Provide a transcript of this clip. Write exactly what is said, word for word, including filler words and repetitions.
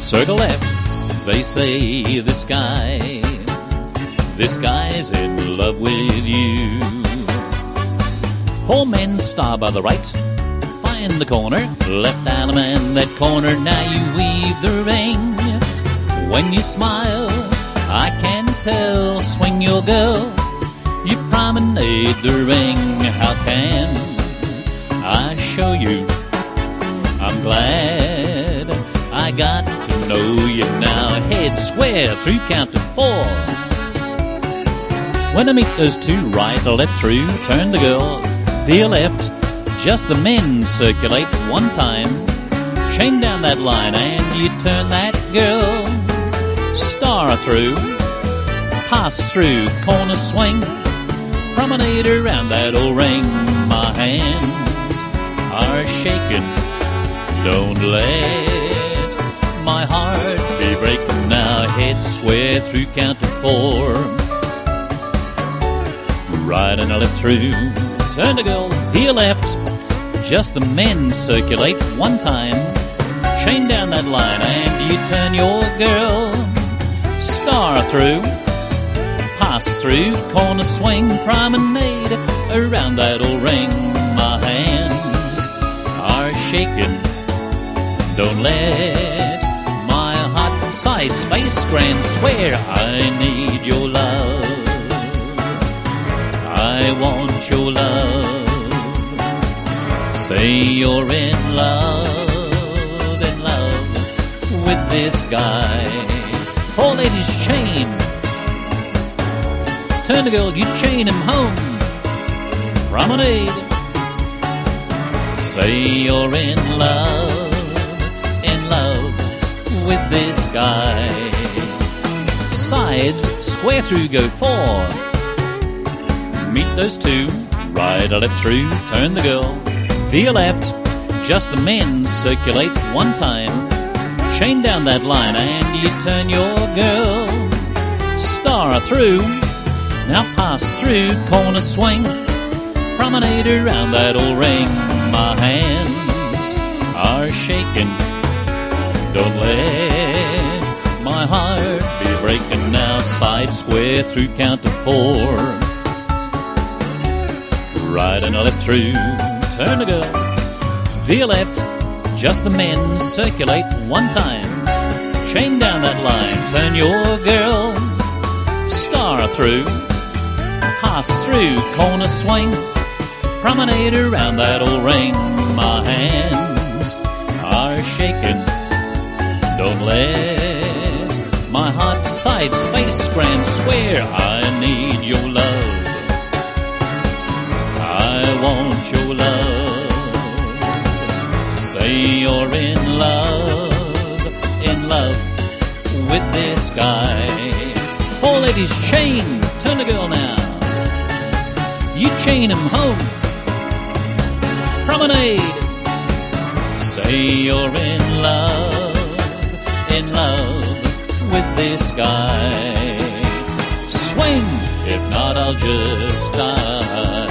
circle left. They say this guy, this guy's in love with you. Four men start by the right, find the corner, left arm and that corner. Now you weave the ring. When you smile, I can tell. Swing your girl, you promenade the ring. How can I show you? I'm glad I got to know you now. Head square through, count to four. When I meet those two, right or left through, turn the girl via left. Just the men circulate one time. Chain down that line and you turn that girl. Star through, pass through, corner swing. Promenade around that old ring. My hands are shaking. Don't let my heart be breaking now. Head square through, count to four. Right and a left through, turn the girl via left. Just the men circulate one time. Chain down that line and you turn your girl. Star through, pass through, corner swing. Promenade around that old ring. My hands are shaking. Don't let my hot side space grand square. I need your love. I want your love. Say you're in love, in love with this guy. Four ladies chain. Turn the girl, you chain him home. Promenade. Say you're in love, in love with this guy. Sides, square through, go four. Meet those two, right or left through, turn the girl via left. Just the men circulate one time. Chain down that line and you turn your girl. Star through, now pass through, corner swing. Promenade around that old ring. My hands are shaking. Don't let my heart be breaking now. Side square through, count to four. Right and a left through, turn the girl via left. Just the men circulate one time. Chain down that line, turn your girl. Star through, pass through, corner swing. Promenade around that old ring. My hands are shaking. Don't let my heart decide. Space grand square. I need your love. I want your love. Say you're in love, in love with this guy. Four ladies chain. Turn the girl now. You chain him home. Promenade. Say you're in love, in love with this guy. Swing, if not I'll just die.